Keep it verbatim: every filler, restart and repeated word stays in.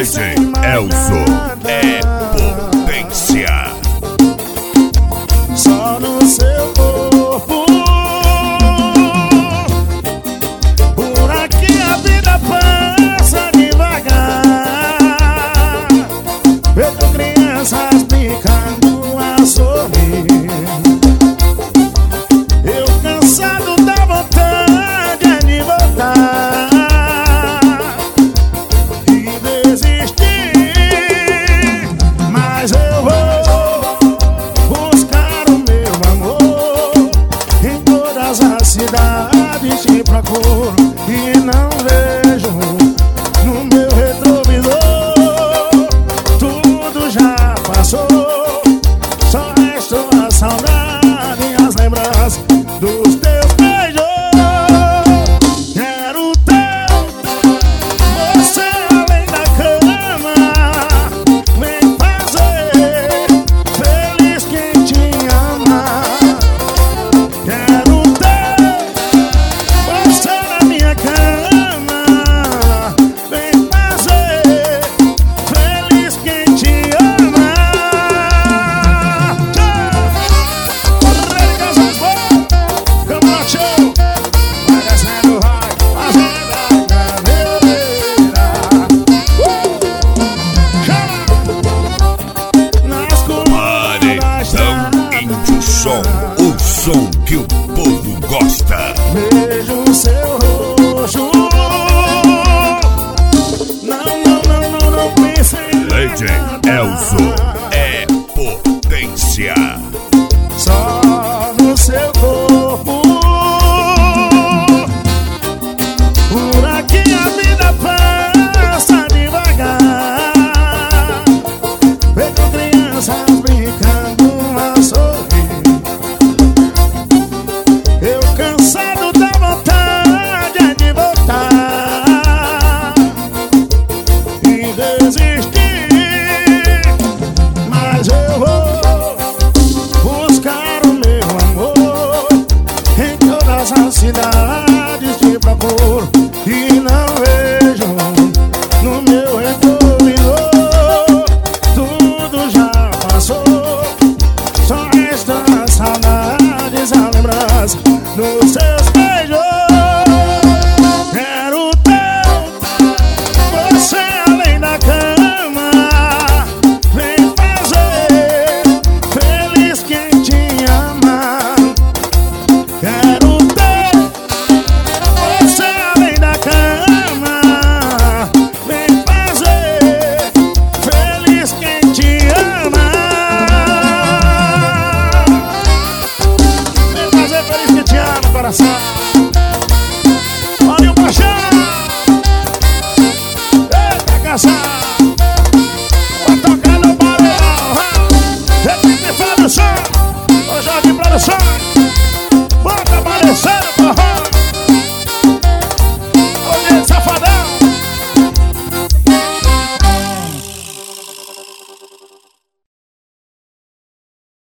J Elzo é potência. Só no seu corpo. Por aqui a vida passa devagar. Vejo crianças brincando a sorrir. Eu cansado da vontade de voltar e desistir, mas eu vou buscar o meu amor. Em todas as cidades te procuro e não vejo no meu retrovisor. Tudo já passou, só restou a saudade e as lembranças dos teus beijos. Quero ter você além da cama. Vem fazer feliz quem te ama. Quero ter você na minha cama. Vem fazer feliz quem te ama. Som, o som que o povo gosta. Vejo seu rosto. Não, não, não, não, não pense em D J Elzo é potência. só no seu corpo. Por aqui a vida passa devagar. Vejo crianças brincando a sorrir. Eu cansado da vontade de voltar e desistir.